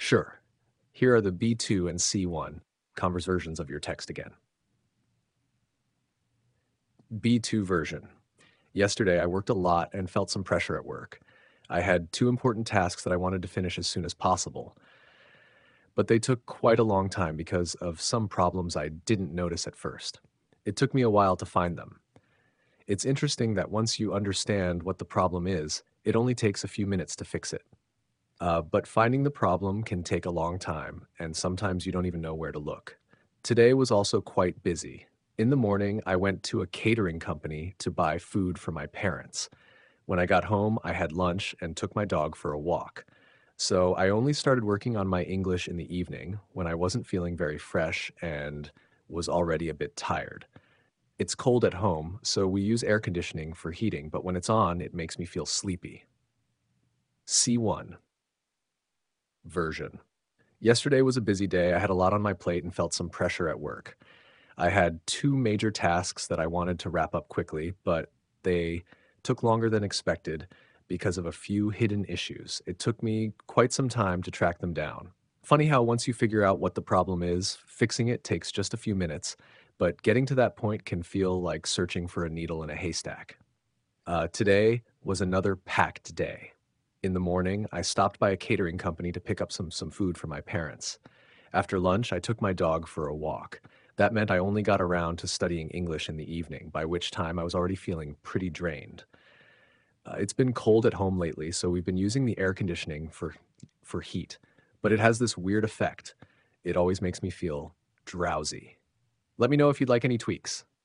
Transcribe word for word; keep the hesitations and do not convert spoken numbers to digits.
Sure. Here are the B two and C one converse versions of your text again. B two version. Yesterday, I worked a lot and felt some pressure at work. I had two important tasks that I wanted to finish as soon as possible, but they took quite a long time because of some problems I didn't notice at first. It took me a while to find them. It's interesting that once you understand what the problem is, it only takes a few minutes to fix it. Uh, but finding the problem can take a long time, and sometimes you don't even know where to look. Today was also quite busy. In the morning, I went to a catering company to buy food for my parents. When I got home, I had lunch and took my dog for a walk. So I only started working on my English in the evening when I wasn't feeling very fresh and was already a bit tired. It's cold at home, so we use air conditioning for heating, but when it's on, it makes me feel sleepy. C one version. Yesterday was a busy day. I had a lot on my plate and felt some pressure at work. I had two major tasks that I wanted to wrap up quickly, but they took longer than expected because of a few hidden issues. It took me quite some time to track them down. Funny how once you figure out what the problem is, fixing it takes just a few minutes, but getting to that point can feel like searching for a needle in a haystack. Uh, today was another packed day. In the morning, I stopped by a catering company to pick up some, some food for my parents. After lunch, I took my dog for a walk. That meant I only got around to studying English in the evening, by which time I was already feeling pretty drained. Uh, it's been cold at home lately, so we've been using the air conditioning for, for heat, but it has this weird effect. It always makes me feel drowsy. Let me know if you'd like any tweaks.